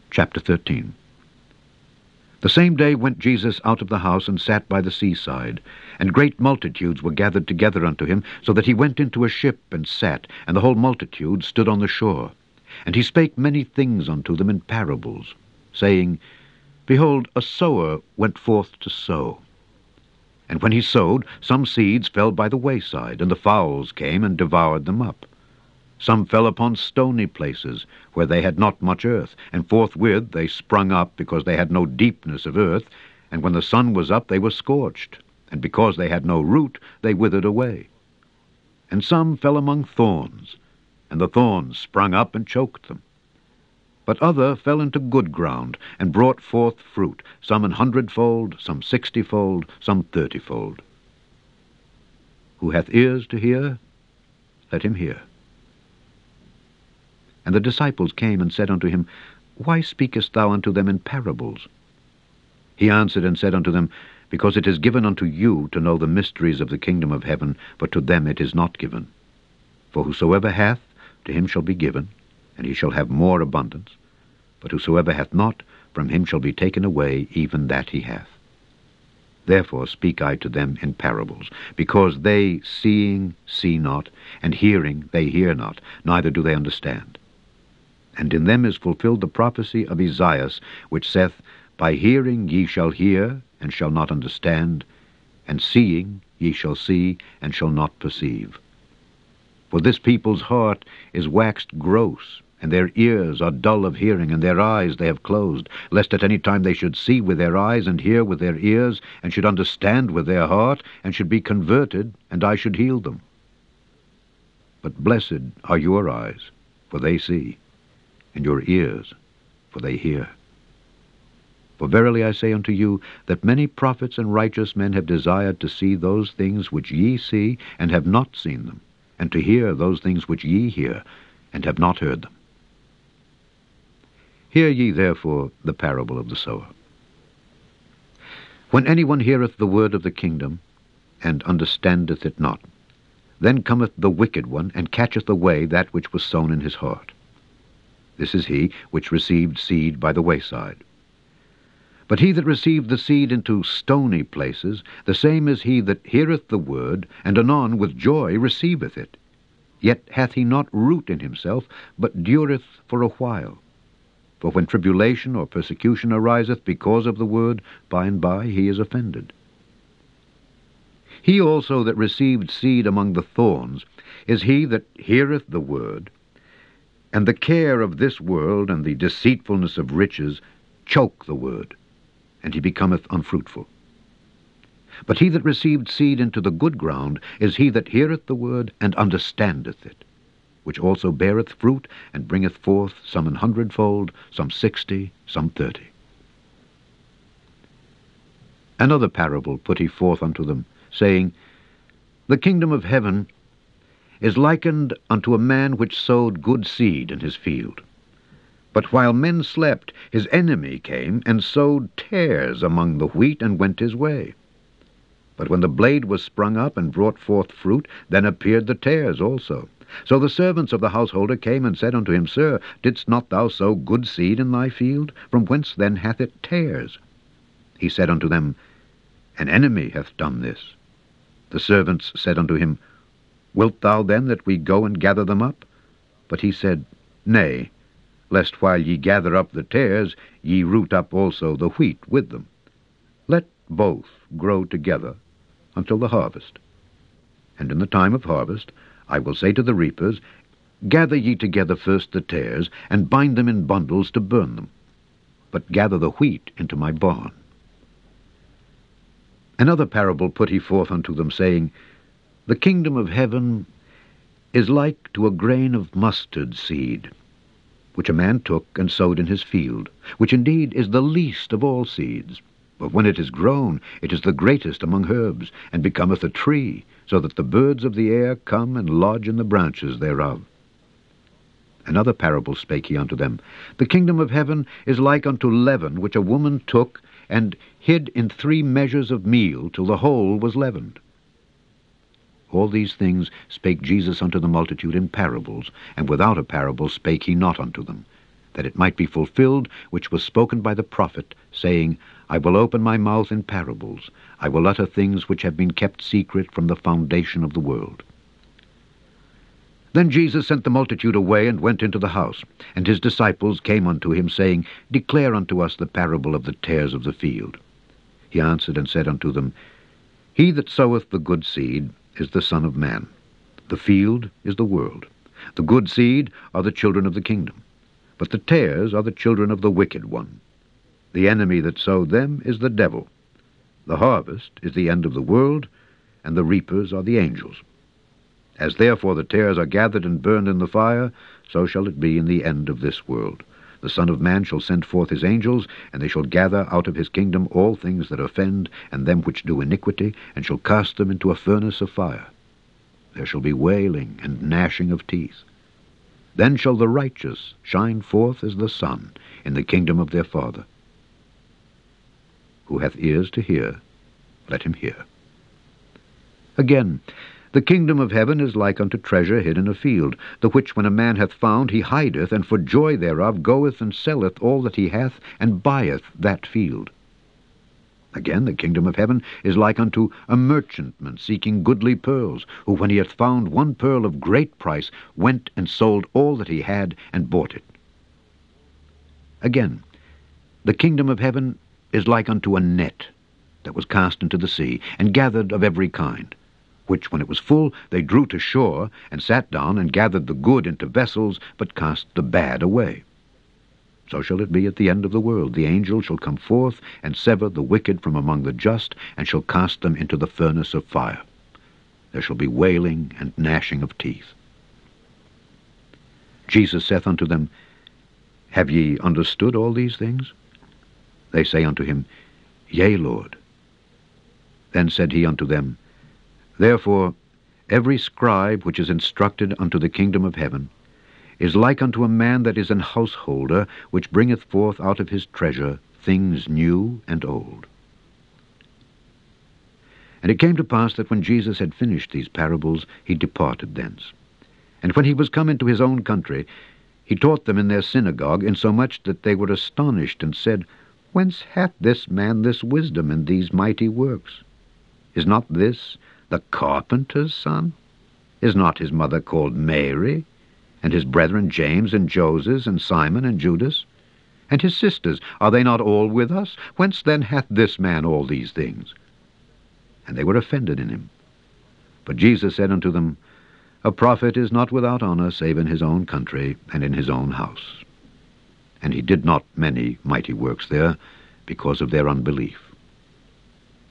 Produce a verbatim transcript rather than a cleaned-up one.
Chapter thirteen. The same day went Jesus out of the house, and sat by the seaside. And great multitudes were gathered together unto him, so that he went into a ship, and sat, and the whole multitude stood on the shore. And he spake many things unto them in parables, saying, Behold, a sower went forth to sow. And when he sowed, some seeds fell by the wayside, and the fowls came and devoured them up. Some fell upon stony places, where they had not much earth, and forthwith they sprung up, because they had no deepness of earth, and when the sun was up they were scorched, and because they had no root they withered away. And some fell among thorns, and the thorns sprung up and choked them. But other fell into good ground, and brought forth fruit, some an hundredfold, some sixtyfold, some thirtyfold. Who hath ears to hear, let him hear. And the disciples came and said unto him, Why speakest thou unto them in parables? He answered and said unto them, Because it is given unto you to know the mysteries of the kingdom of heaven, but to them it is not given. For whosoever hath, to him shall be given, and he shall have more abundance. But whosoever hath not, from him shall be taken away even that he hath. Therefore speak I to them in parables, because they, seeing, see not, and hearing, they hear not, neither do they understand. And in them is fulfilled the prophecy of Esaias, which saith, By hearing ye shall hear, and shall not understand, and seeing ye shall see, and shall not perceive. For this people's heart is waxed gross, and their ears are dull of hearing, and their eyes they have closed, lest at any time they should see with their eyes, and hear with their ears, and should understand with their heart, and should be converted, and I should heal them. But blessed are your eyes, for they see, and your ears, for they hear. For verily I say unto you, that many prophets and righteous men have desired to see those things which ye see, and have not seen them, and to hear those things which ye hear, and have not heard them. Hear ye therefore the parable of the sower. When anyone heareth the word of the kingdom, and understandeth it not, then cometh the wicked one, and catcheth away that which was sown in his heart. This is he which received seed by the wayside. But he that received the seed into stony places, the same is he that heareth the word, and anon with joy receiveth it. Yet hath he not root in himself, but dureth for a while. For when tribulation or persecution ariseth because of the word, by and by he is offended. He also that received seed among the thorns is he that heareth the word, and the care of this world and the deceitfulness of riches choke the word, and he becometh unfruitful. But he that received seed into the good ground is he that heareth the word, and understandeth it, which also beareth fruit, and bringeth forth some an hundredfold, some sixty, some thirty. Another parable put he forth unto them, saying, The kingdom of heaven is likened unto a man which sowed good seed in his field. But while men slept, his enemy came and sowed tares among the wheat, and went his way. But when the blade was sprung up and brought forth fruit, then appeared the tares also. So the servants of the householder came and said unto him, Sir, didst not thou sow good seed in thy field? From whence then hath it tares? He said unto them, An enemy hath done this. The servants said unto him, Wilt thou then that we go and gather them up? But he said, Nay, lest while ye gather up the tares, ye root up also the wheat with them. Let both grow together until the harvest. And in the time of harvest I will say to the reapers, Gather ye together first the tares, and bind them in bundles to burn them, but gather the wheat into my barn. Another parable put he forth unto them, saying, The kingdom of heaven is like to a grain of mustard seed, which a man took and sowed in his field, which indeed is the least of all seeds. But when it is grown, it is the greatest among herbs, and becometh a tree, so that the birds of the air come and lodge in the branches thereof. Another parable spake he unto them, The kingdom of heaven is like unto leaven, which a woman took and hid in three measures of meal, till the whole was leavened. All these things spake Jesus unto the multitude in parables, and without a parable spake he not unto them, that it might be fulfilled which was spoken by the prophet, saying, I will open my mouth in parables, I will utter things which have been kept secret from the foundation of the world. Then Jesus sent the multitude away, and went into the house. And his disciples came unto him, saying, Declare unto us the parable of the tares of the field. He answered and said unto them, He that soweth the good seed is the Son of Man. The field is the world. The good seed are the children of the kingdom. But the tares are the children of the wicked one. The enemy that sowed them is the devil. The harvest is the end of the world, and the reapers are the angels. As therefore the tares are gathered and burned in the fire, so shall it be in the end of this world. The Son of Man shall send forth his angels, and they shall gather out of his kingdom all things that offend, and them which do iniquity, and shall cast them into a furnace of fire. There shall be wailing and gnashing of teeth. Then shall the righteous shine forth as the sun in the kingdom of their Father. Who hath ears to hear, let him hear. Again, the kingdom of heaven is like unto treasure hid in a field, the which when a man hath found, he hideth, and for joy thereof goeth and selleth all that he hath, and buyeth that field. Again, the kingdom of heaven is like unto a merchantman seeking goodly pearls, who when he hath found one pearl of great price, went and sold all that he had, and bought it. Again, the kingdom of heaven is like unto a net that was cast into the sea, and gathered of every kind, which when it was full they drew to shore, and sat down, and gathered the good into vessels, but cast the bad away. So shall it be at the end of the world. The angel shall come forth, and sever the wicked from among the just, and shall cast them into the furnace of fire. There shall be wailing and gnashing of teeth. Jesus saith unto them, Have ye understood all these things? They say unto him, Yea, Lord. Then said he unto them, Therefore every scribe which is instructed unto the kingdom of heaven is like unto a man that is an householder, which bringeth forth out of his treasure things new and old. And it came to pass that when Jesus had finished these parables, he departed thence. And when he was come into his own country, he taught them in their synagogue, insomuch that they were astonished, and said, Whence hath this man this wisdom and these mighty works? Is not this the carpenter's son? Is not his mother called Mary? And his brethren James and Joses and Simon and Judas? And his sisters, are they not all with us? Whence then hath this man all these things? And they were offended in him. But Jesus said unto them, A prophet is not without honor, save in his own country and in his own house. And he did not many mighty works there, because of their unbelief.